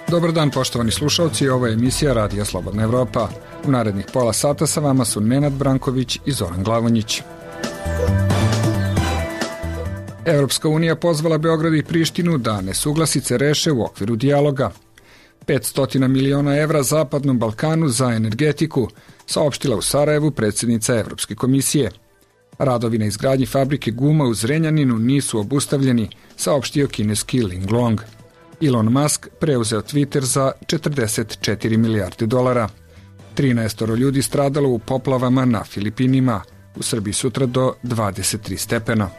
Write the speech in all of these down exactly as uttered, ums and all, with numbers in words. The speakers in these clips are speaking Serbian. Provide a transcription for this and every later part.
Dobar dan, poštovani slušalci, ovo je emisija Radija Slobodna Evropa. U narednih pola sata sa vama su Nenad Branković i Zoran Glavonjić. Evropska unija pozvala Beograd i Prištinu da nesuglasice reše u okviru dijaloga. petsto miliona evra Zapadnom Balkanu za energetiku, saopštila u Sarajevu predsjednica Evropske komisije. Radovi na izgradnji fabrike guma u Zrenjaninu nisu obustavljeni, saopštio kineski Linglong. Elon Musk preuzeo Twitter za četrdeset četiri milijarde dolara. trinaestoro ljudi stradalo u poplavama na Filipinima, u Srbiji sutra do dvadeset tri stepena.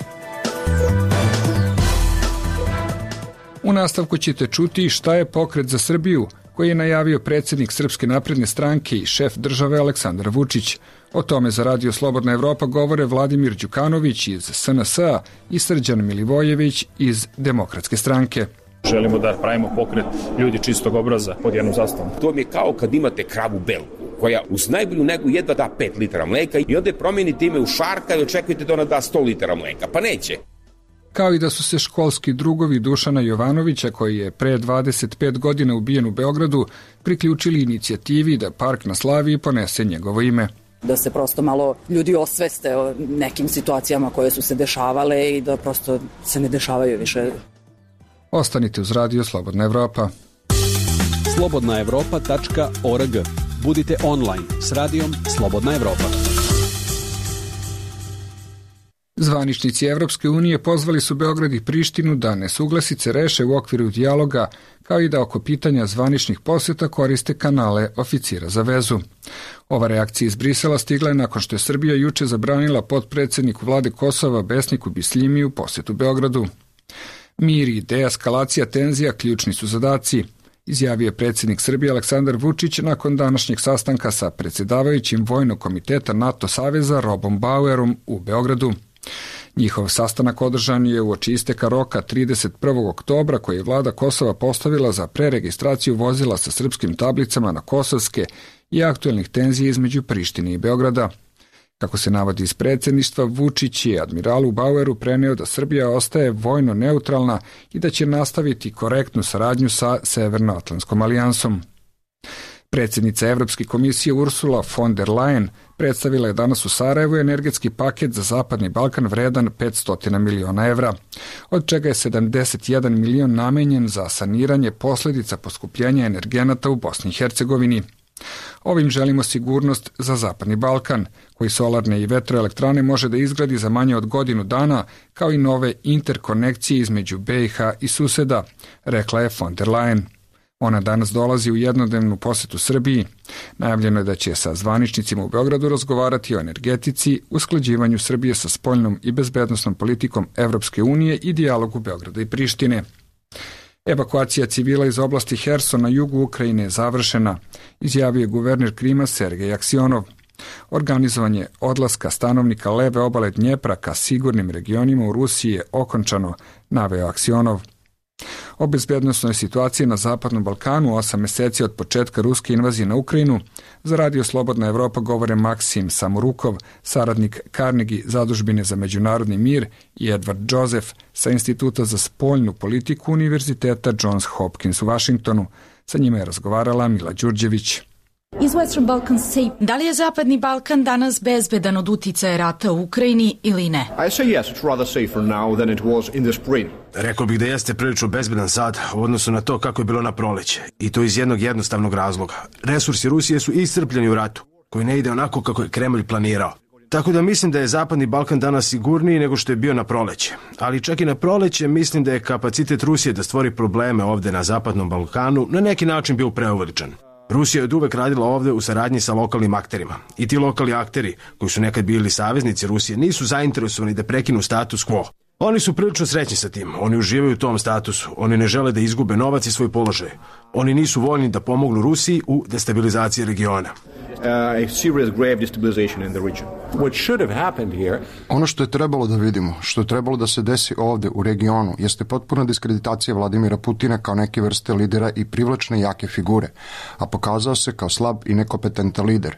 U nastavku ćete čuti šta je Pokret za Srbiju, koji je najavio predsjednik Srpske napredne stranke i šef države Aleksandar Vučić. O tome za Radio Slobodna Evropa govore Vladimir Đukanović iz S N S-a i Srđan Milivojević iz Demokratske stranke. Želimo da pravimo pokret ljudi čistog obraza pod jednom zastavom. To mi je kao kad imate kravu belku, koja uz najbolju negu jedva da pet litara mleka i onda promijenite ime u Šarka i očekujete da ona da sto litara mleka. Pa neće. Kao i da su se školski drugovi Dušana Jovanovića, koji je pre dvadeset pet godina ubijen u Beogradu, priključili inicijativi da Park na Slaviji ponese njegovo ime. Da se prosto malo ljudi osveste o nekim situacijama koje su se dešavale i da prosto se ne dešavaju više. Ostanite uz Radio Slobodna Evropa. slobodna evropa tačka org. Budite online s Radijom Slobodna Evropa. Zvaničnici Evropske unije pozvali su Beograd i Prištinu da nesuglasice reše u okviru dijaloga, kao i da oko pitanja zvaničnih posjeta koriste kanale oficira za vezu. Ova reakcija iz Brisela stigla je nakon što je Srbija juče zabranila potpredsjedniku vlade Kosova Besniku Bisljimiju posjetu Beogradu. Mir i deeskalacija tenzija ključni su zadaci, izjavio je predsjednik Srbije Aleksandar Vučić nakon današnjeg sastanka sa predsjedavajućim Vojnog komiteta NATO saveza Robom Bauerom u Beogradu. Njihov sastanak održan je uoči isteka roka trideset prvog oktobra koji je vlada Kosova postavila za preregistraciju vozila sa srpskim tablicama na kosovske i aktuelnih tenzija između Prištine i Beograda. Kako se navodi iz predsjedništva, Vučić je admiralu Baueru preneo da Srbija ostaje vojno neutralna i da će nastaviti korektnu saradnju sa Severnoatlantskom alijansom. Predsjednica Evropske komisije Ursula von der Leyen predstavila je danas u Sarajevu energetski paket za Zapadni Balkan vredan petsto miliona evra, od čega je sedamdeset jedan milion namenjen za saniranje posljedica poskupljenja energenata u Bosni i Hercegovini. Ovim želimo sigurnost za Zapadni Balkan, koji solarne i vetroelektrane može da izgradi za manje od godinu dana, kao i nove interkonekcije između B i H i suseda, rekla je von der Leyen. Ona danas dolazi u jednodnevnu posjetu Srbiji. Najavljeno je da će sa zvaničnicima u Beogradu razgovarati o energetici, usklađivanju Srbije sa spoljnom i bezbednosnom politikom Evropske unije i dijalogu Beograda i Prištine. Evakuacija civila iz oblasti Herson na jugu Ukrajine je završena, izjavio je guverner Krima Sergej Aksionov. Organizovanje odlaska stanovnika leve obale Dnjepra ka sigurnim regionima u Rusiji je okončano, naveo Aksionov. O bezbednosnoj situaciji na Zapadnom Balkanu osam meseci od početka ruske invazije na Ukrajinu za Radio Slobodna Evropa govore Maksim Samorukov, saradnik Carnegie zadužbine za međunarodni mir, i Edward Joseph sa Instituta za spoljnu politiku Univerziteta Johns Hopkins u Vašingtonu. Sa njima je razgovarala Mila Đurđević. Da li je Zapadni Balkan danas bezbedan od uticaja rata u Ukrajini ili ne? Rekao bih da jeste prilično bezbedan sad u odnosu na to kako je bilo na proleće. I to iz jednog jednostavnog razloga. Resursi Rusije su iscrpljeni u ratu, koji ne ide onako kako je Kremlj planirao. Tako da mislim da je Zapadni Balkan danas sigurniji nego što je bio na proleće. Ali čak i na proleće mislim da je kapacitet Rusije da stvori probleme ovde na Zapadnom Balkanu na neki način bio preuveličan. Rusija je od uvek radila ovde u saradnji sa lokalnim akterima. I ti lokalni akteri, koji su nekad bili saveznici Rusije, nisu zainteresovani da prekinu status quo. Oni su prilično srećni sa tim, oni uživaju u tom statusu, oni ne žele da izgube novac i svoj položaj. Oni nisu voljni da pomognu Rusiji u destabilizaciji regiona. Ono što je trebalo da vidimo, što je trebalo da se desi ovde u regionu, jeste potpuna diskreditacija Vladimira Putina kao neke vrste lidera i privlačne jake figure, a pokazao se kao slab i nekompetentan lider.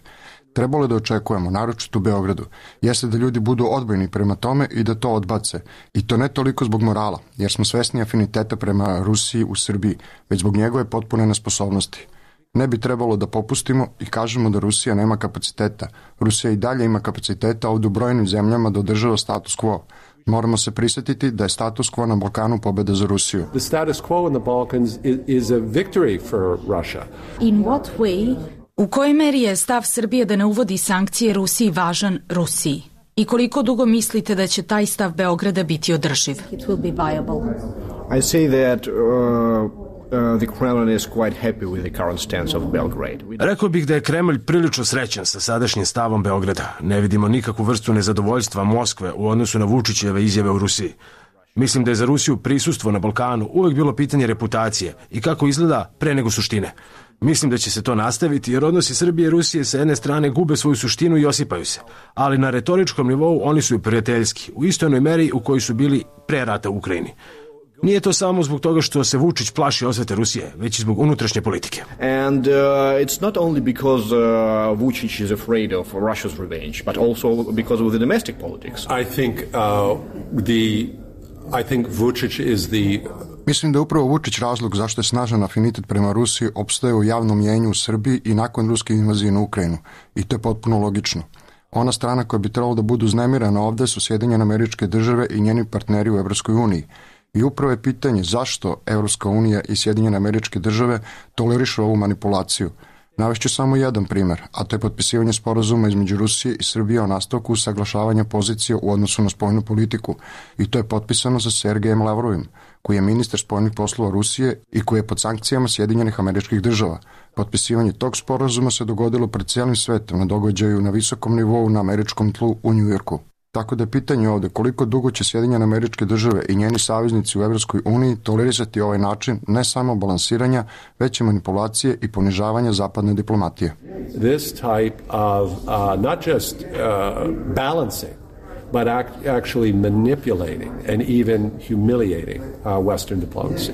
trebalo je da očekujemo, naročito u Beogradu, jeste da ljudi budu odbojni prema tome i da to odbace. I to ne toliko zbog morala, jer smo svesni afiniteta prema Rusiji u Srbiji, već zbog njegove potpune nesposobnosti. Ne bi trebalo da popustimo i kažemo da Rusija nema kapaciteta. Rusija i dalje ima kapaciteta ovdje u brojnim zemljama da održava status quo. Moramo se prisjetiti da je status quo na Balkanu pobjeda za Rusiju. The status quo in the Balkans is a victory for Russia. In what way? U kojoj meri je stav Srbije da ne uvodi sankcije Rusiji važan Rusiji? I koliko dugo mislite da će taj stav Beograda biti održiv? It will be viable. I say that uh... Uh, the Kremlin is quite happy with the current stance of Belgrade. Rekao bih da je Kremlj prilično srećan sa sadašnjim stavom Beograda. Ne vidimo nikakvu vrstu nezadovoljstva Moskve u odnosu na Vučićeve izjave u Rusiji. Mislim da je za Rusiju prisustvo na Balkanu uvek bilo pitanje reputacije i kako izgleda pre nego suštine. Mislim da će se to nastaviti jer odnosi Srbije i Rusije sa jedne strane gube svoju suštinu i osipaju se. Ali na retoričkom nivou oni su i prijateljski, u istoj onoj meri u kojoj su bili pre rata u Ukrajini. Nije to samo zbog toga što se Vučić plaši osvete Rusije, već i zbog unutrašnje politike. And uh, it's not only because uh, Vučić is afraid of Russia's revenge, but also because of the domestic politics. I think uh, the I think Vučić is the Mislim da je upravo Vučić razlog zašto je snažan afinitet prema Rusiji opstaje u javnom mjenju u Srbiji i nakon ruske invazije na Ukrajinu. I to je potpuno logično. Ona strana koja bi trebalo da budu uznemirana ovde su Sjedinjene Američke Države i njeni partneri u Evropskoj uniji. I upravo je pitanje zašto Evropska unija i Sjedinjene Američke Države tolerišu ovu manipulaciju. Navešću samo jedan primer, a to je potpisivanje sporazuma između Rusije i Srbije o nastavku usaglašavanja pozicije u odnosu na spoljnu politiku. I to je potpisano sa Sergejem Lavrovim, koji je ministar spoljnih poslova Rusije i koji je pod sankcijama Sjedinjenih Američkih Država. Potpisivanje tog sporazuma se dogodilo pred cijelim svetom na događaju na visokom nivou na američkom tlu u Njujorku. Tako da je pitanje ovde koliko dugo će Sjedinjene Američke Države i njeni saveznici u Evropskoj uniji tolerisati ovaj način ne samo balansiranja, već i manipulacije i ponižavanja zapadne diplomatije. This type of uh, not just uh, balancing, but actually manipulating and even humiliating uh, Western diplomacy.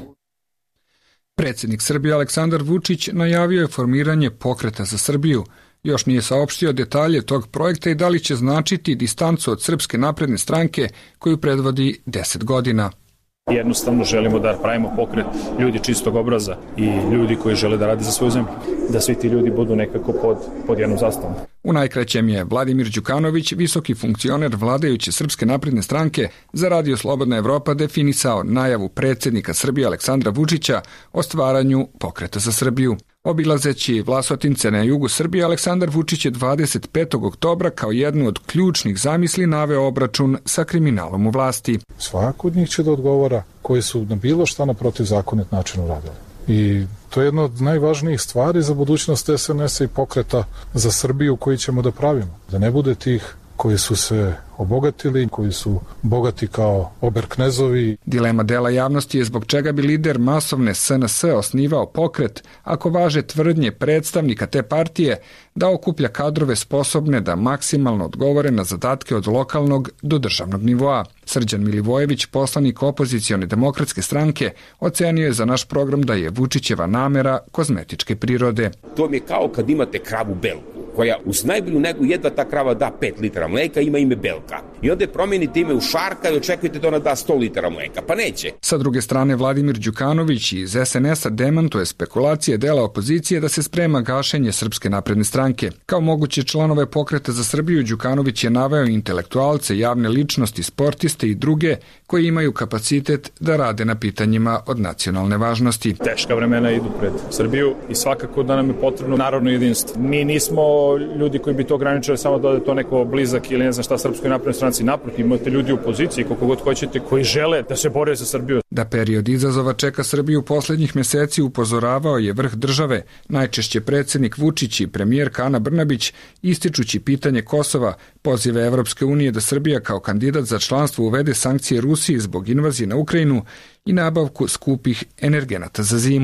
Predsjednik Srbije Aleksandar Vučić najavio je formiranje Pokreta za Srbiju. Još nije saopštio detalje tog projekta i da li će značiti distancu od Srpske napredne stranke koju predvodi deset godina. Jednostavno želimo da pravimo pokret ljudi čistog obraza i ljudi koji žele da rade za svoju zemlju. Da svi ti ljudi budu nekako pod, pod jednom zastavom. U najkraćem je Vladimir Đukanović, visoki funkcioner vladajuće Srpske napredne stranke, za Radio Slobodna Evropa definisao najavu predsjednika Srbije Aleksandra Vučića o stvaranju Pokreta za Srbiju. Obilazeći Vlasotince na jugu Srbije, Aleksandar Vučić je dvadeset petog oktobra kao jednu od ključnih zamisli naveo obračun sa kriminalom u vlasti. Svako od njih će da odgovara koji su na bilo šta na protivzakonit način uradili. I to je jedna od najvažnijih stvari za budućnost S N S-a i Pokreta za Srbiju koji ćemo da pravimo. Da ne bude tih koji su se obogatili, koji su bogati kao oberknezovi. Dilema dela javnosti je zbog čega bi lider masovne S N S osnivao pokret ako važe tvrdnje predstavnika te partije da okuplja kadrove sposobne da maksimalno odgovore na zadatke od lokalnog do državnog nivoa. Srđan Milivojević, poslanik opozicione demokratske stranke, ocenio je za naš program da je Vučićeva namera kozmetičke prirode. To mi je kao kad imate kravu belku, koja uz najbolju negu jedva ta krava da pet litara mleka, ima ime Belka. I onda promijenite ime u Šarka i očekujete da ona da sto litara mleka. Pa neće. Sa druge strane, Vladimir Đukanović iz S N S-a demantuje spekulacije dela opozicije da se sprema gašenje Srpske napredne stranke. Kao moguće članove Pokreta za Srbiju, Đukanović je naveo intelektualce, javne ličnosti, sportiste i druge koji imaju kapacitet da rade na pitanjima od nacionalne važnosti. Teška vremena idu pred Srbiju i svakako da nam je potrebno narodno jedinstvo. Mi nismo ljudi koji bi to ograničili samo da je to neko blizak ili ne znam šta Srpskoj naprednoj stranci. Naprotiv, imate ljudi u poziciji, koliko god hoćete, koji žele da se bore za Srbiju. Da period izazova čeka Srbiju poslednjih meseci upozoravao je vrh države, najčešće predsjednik Vučić i premijerka Ana Brnabić, ističući pitanje Kosova, pozive Evropske unije da Srbija kao kandidat za članstvo uvede sankcije Rusiji zbog invazije na Ukrajinu i nabavku skupih energenata za zimu.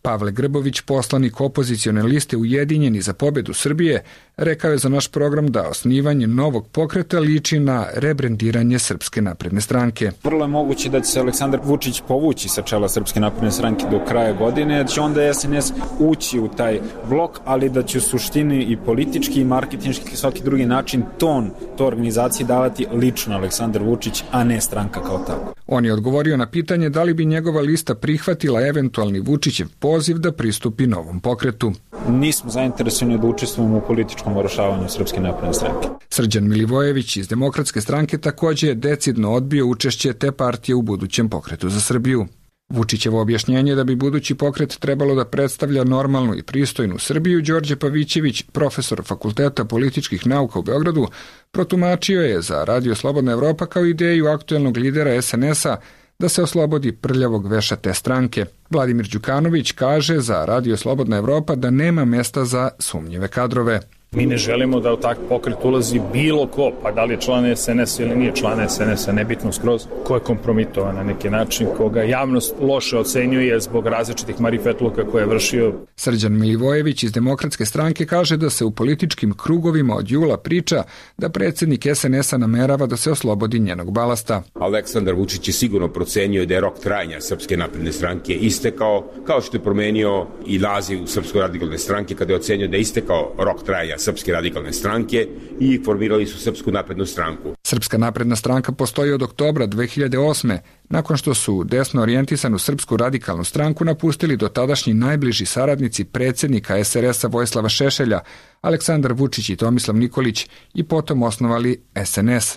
Pavle Grbović, poslanik opozicione liste Ujedinjeni za pobedu Srbije, rekao je za naš program da osnivanje novog pokreta liči na rebrendiranje Srpske napredne stranke. Vrlo je moguće da će se Aleksandar Vučić povući sa čela Srpske napredne stranke do kraja godine, da će onda es en es ući u taj blok, ali da će u suštini i politički i marketinški i svaki drugi način ton to organizaciji davati lično Aleksandar Vučić, a ne stranka kao tako. On je odgovorio na pitanje da li bi njegova lista prihvatila eventualni Vučićev poziv da pristupi novom pokretu. Nismo zainteresovani da učestvujemo u političkom urušavanju Srpske napredne stranke. Srđan Milivojević iz Demokratske stranke takođe je decidno odbio učešće te partije u budućem pokretu za Srbiju. Vučićevo objašnjenje da bi budući pokret trebalo da predstavlja normalnu i pristojnu Srbiju, Đorđe Pavićević, profesor Fakulteta političkih nauka u Beogradu, protumačio je za Radio Slobodna Evropa kao ideju aktuelnog lidera es en es-a da se oslobodi prljavog veša te stranke. Vladimir Đukanović kaže za Radio Slobodna Evropa da nema mesta za sumnjive kadrove. Mi ne želimo da u takav pokret ulazi bilo ko, pa da li je član es en es ili nije član es en es-a, nebitno skroz, ko je kompromitovan na neki način, koga javnost loše ocenjuje zbog različitih marifetluka koje je vršio. Srđan Milivojević iz Demokratske stranke kaže da se u političkim krugovima od jula priča da predsjednik es en es-a namerava da se oslobodi njenog balasta. Aleksandar Vučić je sigurno procenio da je rok trajanja Srpske napredne stranke istekao, kao što je promenio i naziv Srpske radikalne stranke kada je ocenio da je istekao rok trajanja Srpske radikalne stranke i formirali su Srpsku naprednu stranku. Srpska napredna stranka postoji od oktobra dve hiljade osme, nakon što su desno orijentisanu Srpsku radikalnu stranku napustili dotadašnji najbliži saradnici predsjednika es er es-a Vojislava Šešelja, Aleksandar Vučić i Tomislav Nikolić, i potom osnovali es en es.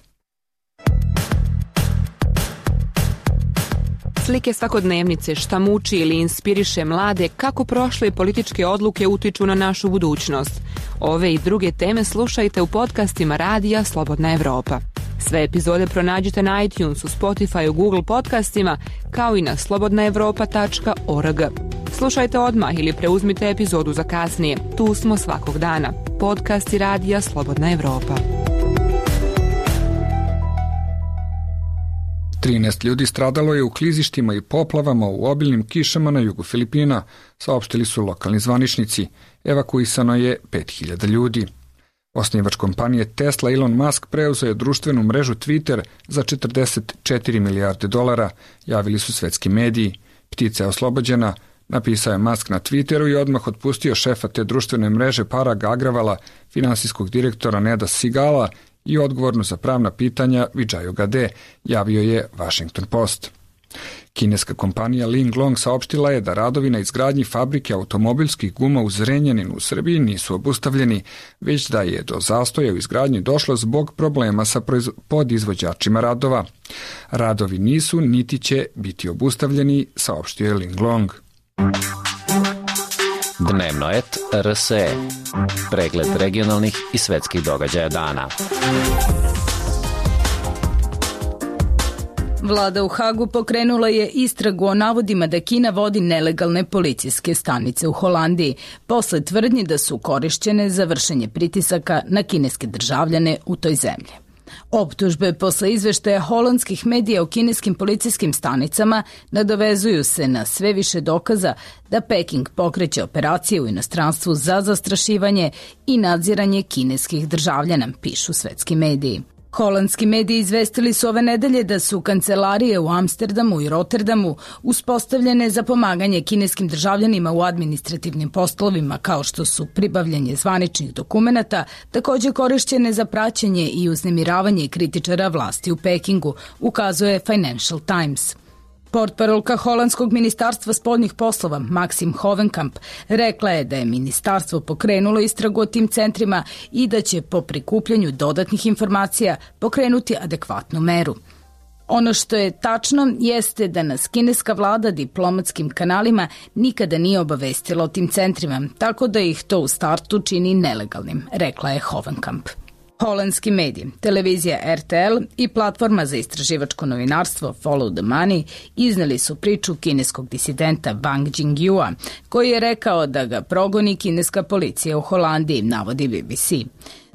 Slike svakodnevnice, šta muči ili inspiriše mlade, kako prošle političke odluke utiču na našu budućnost. Ove i druge teme slušajte u podcastima Radija Slobodna Evropa. Sve epizode pronađite na iTunesu, Spotify, Google podcastima, kao i na slobodna evropa tačka org. Slušajte odmah ili preuzmite epizodu za kasnije. Tu smo svakog dana. Podcasti Radija Slobodna Evropa. trinaest ljudi stradalo je u klizištima i poplavama u obilnim kišama na jugu Filipina, saopštili su lokalni zvaničnici. Evakuisano je pet hiljada ljudi. Osnivač kompanije Tesla Elon Musk preuzeo je društvenu mrežu Twitter za četrdeset četiri milijarde dolara, javili su svetski mediji. Ptica je oslobođena, napisao je Musk na Twitteru i odmah otpustio šefa te društvene mreže Parag Agravala, finansijskog direktora Neda Sigala i odgovornu za pravna pitanja Vijaya Gade, javio je Washington Post. Kineska kompanija Linglong saopštila je da radovi na izgradnji fabrike automobilskih guma u Zrenjaninu u Srbiji nisu obustavljeni, već da je do zastoja u izgradnji došlo zbog problema sa podizvođačima radova. Radovi nisu niti će biti obustavljeni, saopštio je Linglong. Dnevno et er es e. Pregled regionalnih i svetskih događaja dana. Vlada u Hagu pokrenula je istragu o navodima da Kina vodi nelegalne policijske stanice u Holandiji, posle tvrdnji da su korišćene za vršenje pritisaka na kineske državljane u toj zemlji. Optužbe posle izveštaja holandskih medija o kineskim policijskim stanicama nadovezuju se na sve više dokaza da Peking pokreće operacije u inostranstvu za zastrašivanje i nadziranje kineskih državljana, pišu svetski mediji. Holandski mediji izvestili su ove nedelje da su kancelarije u Amsterdamu i Rotterdamu uspostavljene za pomaganje kineskim državljanima u administrativnim poslovima kao što su pribavljanje zvaničnih dokumenata, takođe korišćene za praćenje i uznemiravanje kritičara vlasti u Pekingu, ukazuje Financial Times. Portparolka holandskog ministarstva spoljnih poslova Maxim Hovenkamp rekla je da je ministarstvo pokrenulo istragu o tim centrima i da će po prikupljanju dodatnih informacija pokrenuti adekvatnu meru. Ono što je tačno jeste da nas kineska vlada diplomatskim kanalima nikada nije obavestila o tim centrima, tako da ih to u startu čini nelegalnim, rekla je Hovenkamp. Holandski mediji, televizija er te el i platforma za istraživačko novinarstvo Follow the Money izneli su priču kineskog disidenta Wang Jingyua, koji je rekao da ga progoni kineska policija u Holandiji, navodi bi bi si.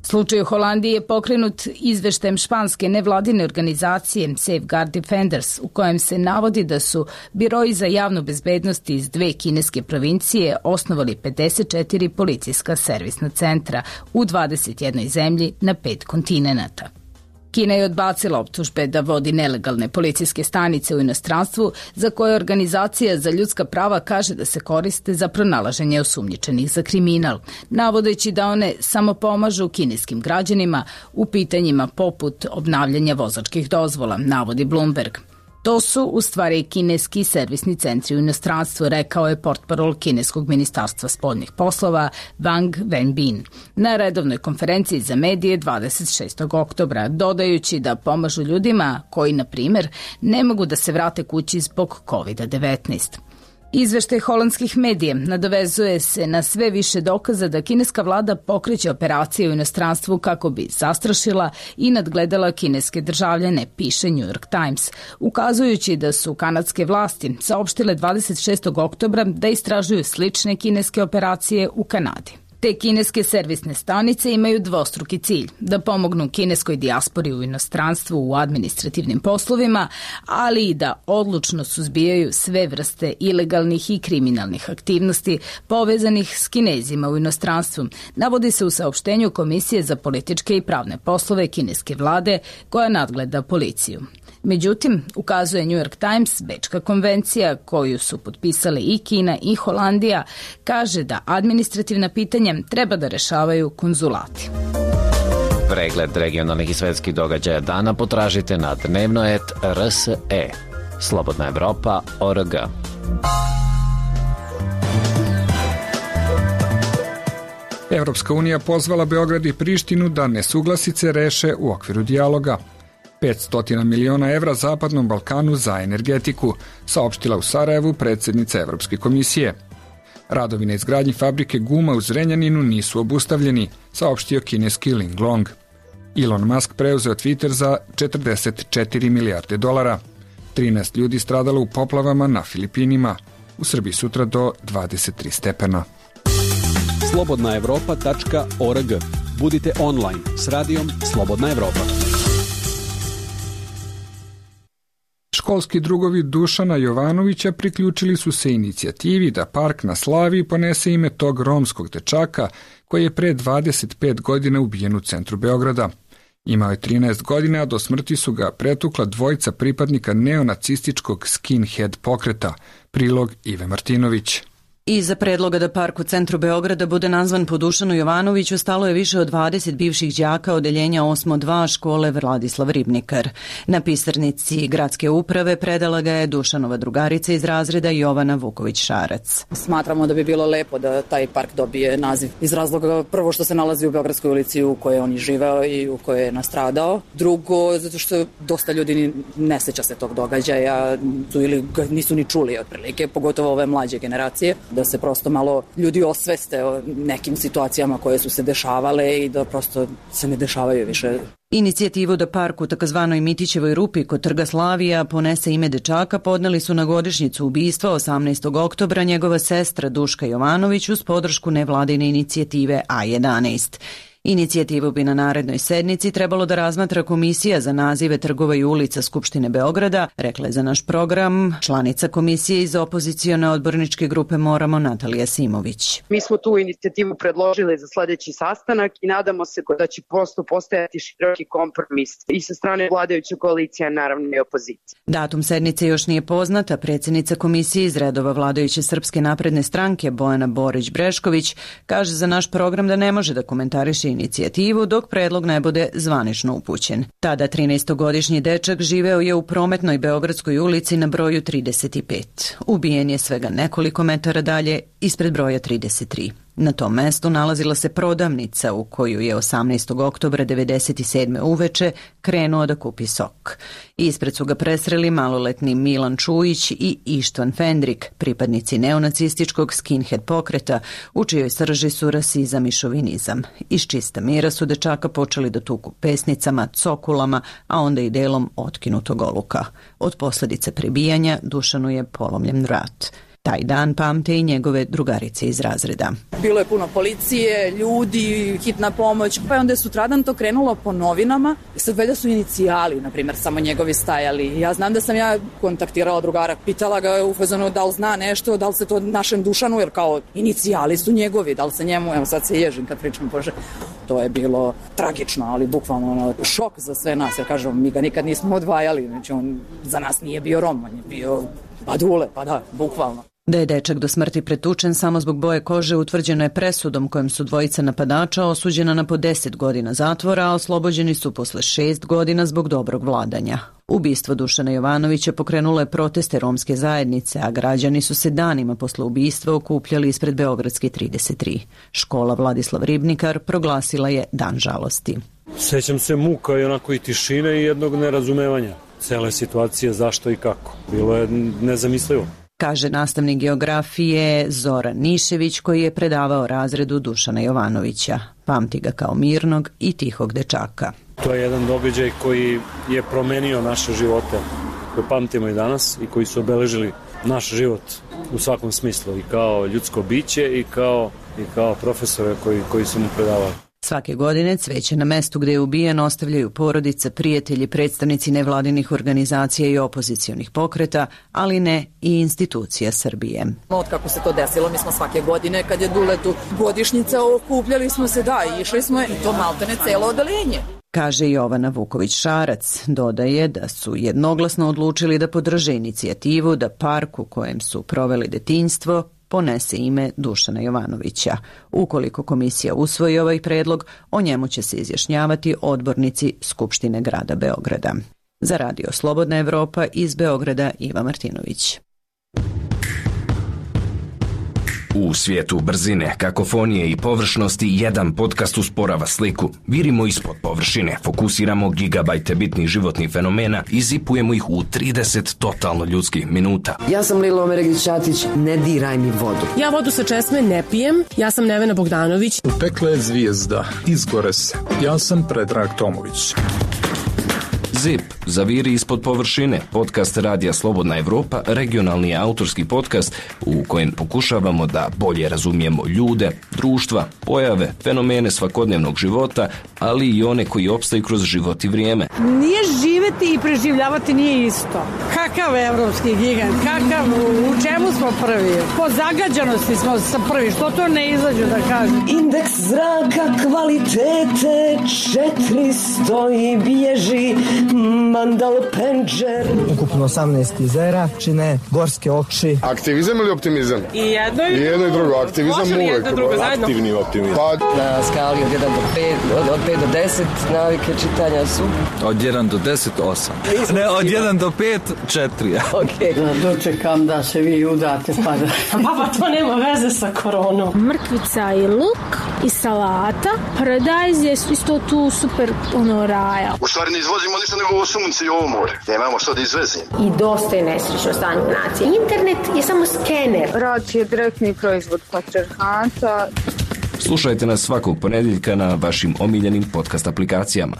Slučaj u Holandiji je pokrenut izveštajem španske nevladine organizacije Safeguard Defenders, u kojem se navodi da su biroji za javnu bezbednost iz dve kineske provincije osnovali pedeset četiri policijska servisna centra u dvadeset jednoj zemlji na pet kontinenata. Kina je odbacila optužbe da vodi nelegalne policijske stanice u inostranstvu, za koje Organizacija za ljudska prava kaže da se koriste za pronalaženje osumnjičenih za kriminal, navodeći da one samo pomažu kineskim građanima u pitanjima poput obnavljanja vozačkih dozvola, navodi Bloomberg. To su u stvari kineski servisni centri u inostranstvu, rekao je portparol kineskog ministarstva spoljnih poslova Wang Wenbin na redovnoj konferenciji za medije dvadeset šestog oktobra, dodajući da pomažu ljudima koji, na primer, ne mogu da se vrate kući zbog kovid devetnaest. Izveštaj holandskih medija nadovezuje se na sve više dokaza da kineska vlada pokreće operacije u inostranstvu kako bi zastrašila i nadgledala kineske državljane, piše New York Times, ukazujući da su kanadske vlasti saopštile dvadeset šestog oktobra da istražuju slične kineske operacije u Kanadi. Te kineske servisne stanice imaju dvostruki cilj, da pomognu kineskoj dijaspori u inostranstvu u administrativnim poslovima, ali i da odlučno suzbijaju sve vrste ilegalnih i kriminalnih aktivnosti povezanih s Kinezima u inostranstvu, navodi se u saopštenju Komisije za političke i pravne poslove kineske vlade koja nadgleda policiju. Međutim, ukazuje New York Times, Bečka konvencija, koju su potpisale i Kina i Holandija, kaže da administrativna pitanja treba da rešavaju konzulati. Pregled regionalnih i svetskih događaja dana potražite na dnevno et er es e. Slobodna Evropa tačka org. Evropska unija pozvala Beograd i Prištinu da nesuglasice reše u okviru dijaloga. petsto miliona evra Zapadnom Balkanu za energetiku, saopštila u Sarajevu predsjednica Evropske komisije. Radovi na izgradnji fabrike guma u Zrenjaninu nisu obustavljeni, saopštio kineski Linglong. Elon Musk preuzeo Twitter za četrdeset četiri milijarde dolara. trinaest ljudi stradalo u poplavama na Filipinima. U Srbiji sutra do dvadeset tri stepena. slobodna evropa tačka org. Budite online s radijom Slobodna Evropa. Školski drugovi Dušana Jovanovića priključili su se inicijativi da park na Slaviji ponese ime tog romskog dečaka koji je pre dvadeset pet godina ubijen u centru Beograda. Imao je trinaest godina, a do smrti su ga pretukla dvojica pripadnika neonacističkog skinhead pokreta, prilog Ive Martinović. Iza predloga da park u centru Beograda bude nazvan po Dušanu Jovanoviću stalo je više od dvadeset bivših đaka odeljenja osmo dva škole Vladislav Ribnikar. Na pisarnici gradske uprave predala ga je Dušanova drugarica iz razreda Jovana Vuković-Šarac. Smatramo da bi bilo lepo da taj park dobije naziv iz razloga prvo što se nalazi u Beogradskoj ulici u kojoj on je živeo i u kojoj je nastradao. Drugo, zato što dosta ljudi ne seća se tog događaja ili ga nisu ni čuli otprilike, pogotovo ove mlađe generacije. Da se prosto malo ljudi osveste o nekim situacijama koje su se dešavale i da prosto se ne dešavaju više. Inicijativu da park u takozvanoj Mitićevoj rupi kod Trga Slavija ponese ime dečaka podneli su na godišnjicu ubistva osamnaestog oktobra njegova sestra Duška Jovanović uz podršku nevladine inicijative A jedanaest. Inicijativu bi na narednoj sednici trebalo da razmatra Komisija za nazive trgova i ulica Skupštine Beograda, rekla je za naš program članica komisije iz opozicione odborničke grupe Moramo Natalija Simović. Mi smo tu inicijativu predložili za sledeći sastanak i nadamo se da će prosto postojati široki kompromis i sa strane vladajuće koalicije, naravno i opozicije. Datum sednice još nije poznata. Predsjednica komisije iz redova vladajuće Srpske napredne stranke Bojana Borić-Brešković kaže za naš program da ne može da komentariše inicijativu dok predlog ne bude zvanično upućen. Tada trinaestogodišnji dečak živeo je u prometnoj Beogradskoj ulici na broju trideset pet. Ubijen je svega nekoliko metara dalje ispred broja trideset tri. Na tom mestu nalazila se prodavnica u koju je osamnaestog oktobra devedeset sedme uveče krenuo da kupi sok. Ispred su ga presreli maloletni Milan Čujić i Ištvan Fendrik, pripadnici neonacističkog skinhead pokreta, u čijoj srži su rasizam i šovinizam. Iz čista mira su dečaka počeli da tuku pesnicama, cokulama, a onda i delom otkinutog oluka. Od posledice prebijanja Dušanu je polomljen vrat. Taj dan pamte i njegove drugarice iz razreda. Bilo je puno policije, ljudi, hitna pomoć, pa je onda je sutradan to krenulo po novinama i sad valjda su inicijali, na primjer, samo njegovi stajali. Ja znam da sam ja kontaktirala drugara, pitala ga u fazonu da li zna nešto, da li se to našem Dušanu, jer kao inicijali su njegovi, da li se njemu, evo sad se ježim kad pričam, bože, to je bilo tragično, ali bukvalno ono, šok za sve nas, jer kažem, mi ga nikad nismo odvajali, znači on za nas nije bio Rom, on je bio Badule, pa da, bukvalno. Da je dečak do smrti pretučen samo zbog boje kože utvrđeno je presudom kojom su dvojica napadača osuđena na po deset godina zatvora, a oslobođeni su posle šest godina zbog dobrog vladanja. Ubistvo Dušana Jovanovića pokrenulo je proteste romske zajednice, a građani su se danima posle ubistva okupljali ispred Beogradske trideset tri. Škola Vladislav Ribnikar proglasila je dan žalosti. Sećam se muka i onako i tišine i jednog nerazumevanja cele situacije, zašto i kako. Bilo je nezamislivo. Kaže nastavnik geografije Zoran Nišević, koji je predavao razredu Dušana Jovanovića. Pamti ga kao mirnog i tihog dečaka. To je jedan događaj koji je promenio naše živote, koje pamtimo i danas i koji su obeležili naš život u svakom smislu, i kao ljudsko biće i kao, i kao profesore koji, koji su mu predavali. Svake godine cveće na mestu gde je ubijen ostavljaju porodice, prijatelji, predstavnici nevladinih organizacija i opozicionih pokreta, ali ne i institucija Srbije. Od kako se to desilo, mi smo svake godine, kad je Duletu godišnjica, okupljali smo se, da, i išli smo i to maltene celo odeljenje. Kaže Jovana Vuković-Šarac. Dodaje da su jednoglasno odlučili da podrže inicijativu da park u kojem su proveli detinjstvo ponese ime Dušana Jovanovića. Ukoliko komisija usvoji ovaj predlog, o njemu će se izjašnjavati odbornici Skupštine grada Beograda. Za Radio Slobodna Evropa iz Beograda Iva Martinović. U svijetu brzine, kakofonije i površnosti jedan podcast usporava sliku. Virimo ispod površine, fokusiramo gigabajte bitnih životnih fenomena i zipujemo ih u trideset totalno ljudskih minuta. Ja sam Lila Omeregić-Ćatić, ne diraj mi vodu. Ja vodu sa česme ne pijem, ja sam Nevena Bogdanović. Upekla je zvijezda, izgore se. Ja sam Predrag Tomović. Zip, zaviri ispod površine, podcast Radija Slobodna Evropa, regionalni autorski podcast u kojem pokušavamo da bolje razumijemo ljude, društva, pojave, fenomene svakodnevnog života, ali i one koji opstaju kroz život i vrijeme. Nije živeti i preživljavati nije isto. Kakav evropski gigant, kakav, u čemu smo prvi? Po zagađanosti smo sa prvi, što to ne izađu da kažem? Indeks zraka kvalitete četiristo i bježi Mandal Penđer. Ukupno osamnaest jezera čine gorske oči. Aktivizam ili optimizam? I jedno i, I jedno i drugo. Aktivizam uvek. Jedno drugo zajedno. Aktivni optimizam. Pa... Na skali od jedan do pet, od, od pet do deset navike čitanja su? Od jedan do deset, osam. Ne, od jedan do pet, četiri. Okay. Da dočekam da se vi udate pa da... Baba, to nema veze sa koronom. Mrkvica i luk i salata. Paradajz je isto tu super ono raja. U stvari ne izvozimo ništa nego ovo sunce i ovo more. Nemamo što da izvezimo. I dosta je nesrećno stanje u naciji. Internet je samo skener. Rad je direktni proizvod patrijarhata. Slušajte nas svakog ponedjeljka na vašim omiljenim podcast aplikacijama.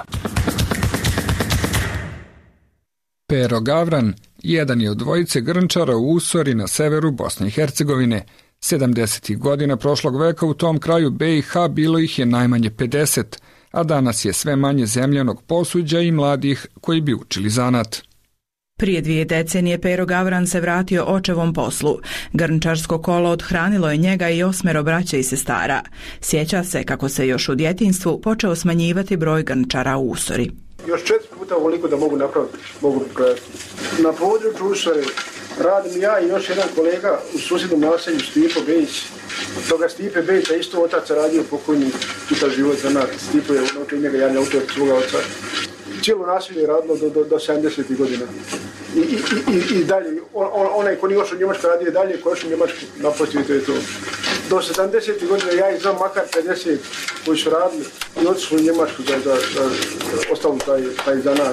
Pero Gavran jedan je od dvojice grnčara u Usori na severu Bosne i Hercegovine. sedamdesetih godina prošlog veka u tom kraju be i ha bilo ih je najmanje pedeset, a danas je sve manje zemljanog posuđa i mladih koji bi učili zanat. Prije dvije decenije Pero Gavran se vratio očevom poslu. Grnčarsko kolo odhranilo je njega i osmero braća i sestara. Sjeća se kako se još u djetinjstvu počeo smanjivati broj grnčara u Usori. Još četiri puta ovoliko da mogu napraviti, mogu prodati. Na području Usore radim ja i još jedan kolega u susjednom naselju Stipo Bejić. Od toga Stipe Bejića isto otac radio pokojni čitav život za nas. Stipo je naučio njega, ja ne autor svoga oca. Cijelo naselje je radilo do, do, do sedamdesetih godina. I, i, i, i dalje, on, on, onaj ko nije ošao u Njemačku radio dalje, ko je ošao u Njemačku, naposlije to je to. Do sedamdesetih godina ja i znam makar pedeset koji su radili i otišli u Njemačku da, da, da, da ostalo taj, taj zanat.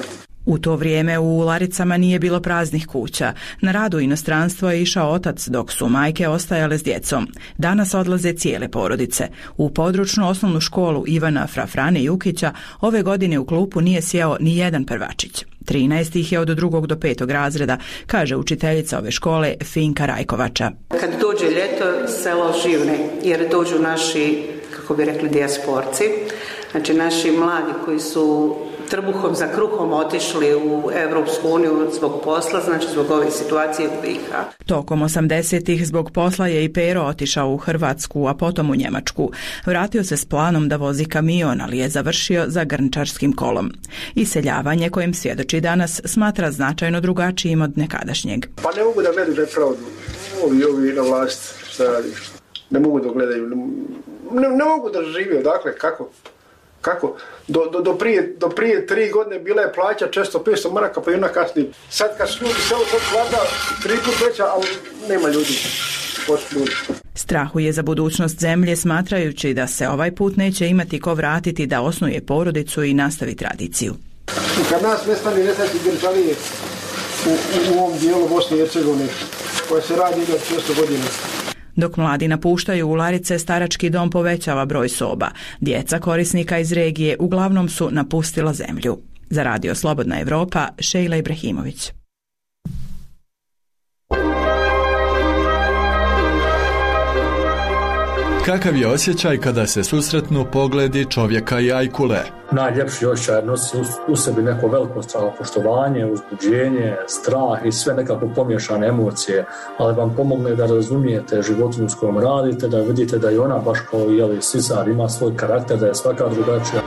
U to vrijeme u Ularicama nije bilo praznih kuća. Na radu u inostranstvo je išao otac dok su majke ostajale s djecom. Danas odlaze cijele porodice. U područnu osnovnu školu Ivana Frafrane Jukića ove godine u klupu nije sjeo ni jedan prvačić. trinaest ih je od drugog do petog razreda, kaže učiteljica ove škole Finka Rajkovača. Kad dođe ljeto, selo živne, jer dođu naši, kako bi rekli, dijasporci, znači naši mladi koji su trbuhom za kruhom otišli u Evropsku uniju zbog posla, znači zbog ove situacije u B i H. Tokom osamdesetih zbog posla je i Pero otišao u Hrvatsku, a potom u Njemačku. Vratio se s planom da vozi kamion, ali je završio za grnčarskim kolom. Iseljavanje kojem svjedoči danas smatra značajno drugačijim od nekadašnjeg. Pa ne mogu da gledaju nepravdu. Ovi, ovi na vlast, šta radiš? Ne mogu da gledaju. Ne, ne mogu da žive, dakle, kako? Kako? Do, do, do, prije, do prije tri godine bila je plaća često petsto maraka, pa i ona kasnije. Sad kad su ljudi selo, sad plata tri put veća, ali nema ljudi. ljudi. Strahuje za budućnost zemlje, smatrajući da se ovaj put neće imati ko vratiti da osnuje porodicu i nastavi tradiciju. Kad nas nestani nesreći Grčanije u, u, u ovom dijelu Bosne i Hercegovine, koja se radi od šesto godina. Dok mladi napuštaju Ularice, starački dom povećava broj soba. Djeca korisnika iz regije uglavnom su napustila zemlju. Za Radio Slobodna Evropa, Šejla Ibrahimović. Kakav je osjećaj kada se susretnu pogledi čovjeka i ajkule? Najljepši osjećaj nosi u sebi neko veliko strahopoštovanje, uzbuđenje, strah i sve nekako pomiješane emocije, ali vam pomogne da razumijete životinju s kojom radite, da vidite da i ona baš kao jeli sisar ima svoj karakter, da je svaka drugačija.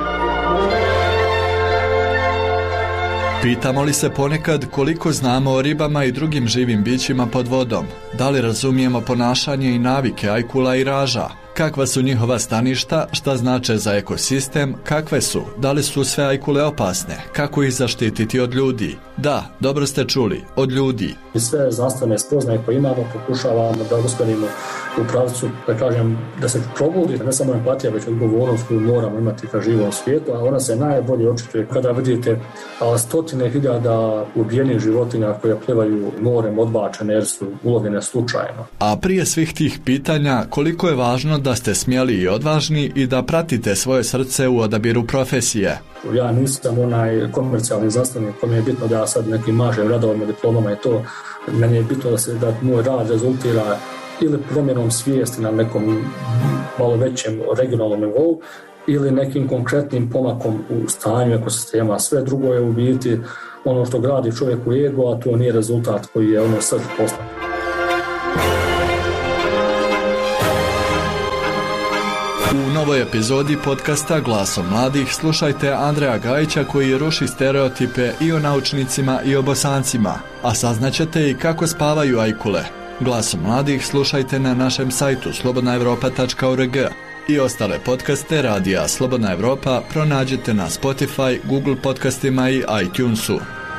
Pitamo li se ponekad koliko znamo o ribama i drugim živim bićima pod vodom? Da li razumijemo ponašanje i navike ajkula i raža? Kakva su njihova staništa, šta znače za ekosistem, kakve su, da li su sve ajkule opasne, kako ih zaštititi od ljudi? Da, dobro ste čuli, od ljudi. I sve znanstvene spoznaje koje imamo pokušavamo da usmjerimo u pravcu, da kažem, da se probudi ne samo empatija, već odgovornost koju moramo imati ka živom svijetu, a ona se najbolje očituje kada vidite a, stotine hiljada ubijenih životinja koje plivaju morem odbačene jer su ulovljene slučajno. A prije svih tih pitanja, koliko je važno da ste smjeli i odvažni i da pratite svoje srce u odabiru profesije? Ja nisam onaj komercijalni znanstvenik kome je bitno da ja sad nekim mažem radovima, diplomama i to. Meni je bitno da se da moj rad rezultira ili promjenom svijesti na nekom malo većem regionalnom nivou ili nekim konkretnim pomakom u stanju ekosistema. Sve drugo je u biti ono što gradi čovjeku ego, a to nije rezultat koji je ono srž posla. U novoj epizodi podcasta Glasom mladih slušajte Andreja Gajića koji ruši stereotipe i o naučnicima i o Bosancima, a saznaćete i kako spavaju ajkule. Glasom mladih slušajte na našem sajtu slobodna evropa tačka org i ostale podcaste Radija Slobodna Evropa pronađete na Spotify, Google podcastima i iTunesu.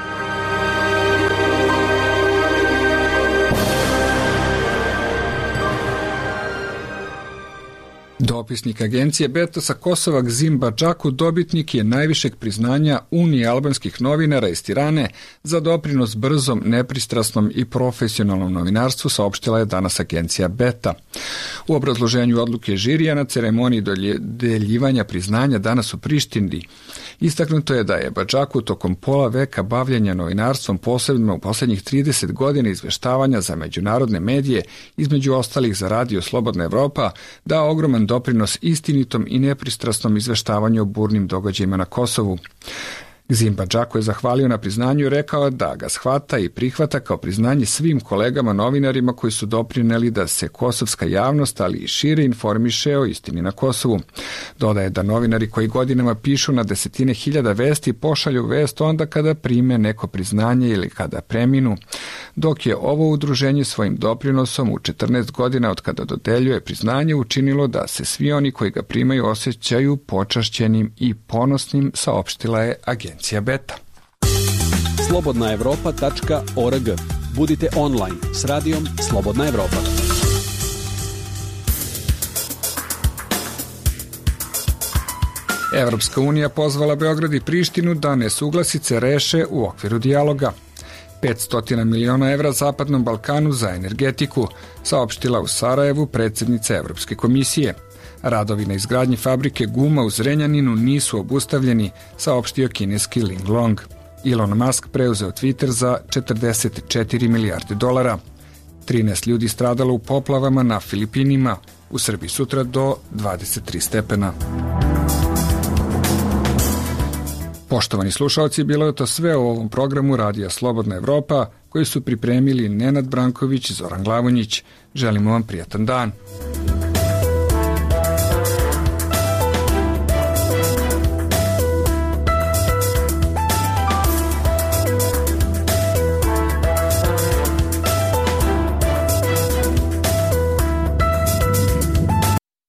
Dopisnik agencije Beta sa Kosova Gzim Badžaku dobitnik je najvišeg priznanja Unije albanskih novinara iz Tirane za doprinos brzom, nepristrasnom i profesionalnom novinarstvu, saopštila je danas agencija Beta. U obrazloženju odluke žirija na ceremoniji dodeljivanja priznanja danas u Prištini istaknuto je da je Badžaku tokom pola veka bavljenja novinarstvom, posebno u posljednjih trideset godina izveštavanja za međunarodne medije, između ostalih za Radio Slobodna Evropa, dao ogroman doprinos istinitom i nepristrasnom izveštavanju o burnim događajima na Kosovu. Gzim Badžaku je zahvalio na priznanju i rekao da ga shvata i prihvata kao priznanje svim kolegama novinarima koji su doprineli da se kosovska javnost, ali i šire informiše o istini na Kosovu. Dodaje da novinari koji godinama pišu na desetine hiljada vesti pošalju vest onda kada prime neko priznanje ili kada preminu, dok je ovo udruženje svojim doprinosom u četrnaest godina od kada dodeljuje priznanje učinilo da se svi oni koji ga primaju osjećaju počašćenim i ponosnim, saopštila je agencija Beta. slobodna evropa tačka org. Budite online s radijom Slobodna Evropa. Evropska unija pozvala Beograd i Prištinu da nesuglasice reše u okviru dijaloga. petsto miliona evra Zapadnom Balkanu za energetiku, saopštila u Sarajevu predsjednica Evropske komisije. Radovi na izgradnji fabrike guma u Zrenjaninu nisu obustavljeni, saopštio kineski Linglong. Elon Musk preuzeo Twitter za četrdeset četiri milijarde dolara. trinaest ljudi stradalo u poplavama na Filipinima, u Srbiji sutra do dvadeset tri stepena. Poštovani slušalci, bilo je to sve u ovom programu Radija Slobodna Evropa, koji su pripremili Nenad Branković i Zoran Glavonjić. Želimo vam prijatan dan.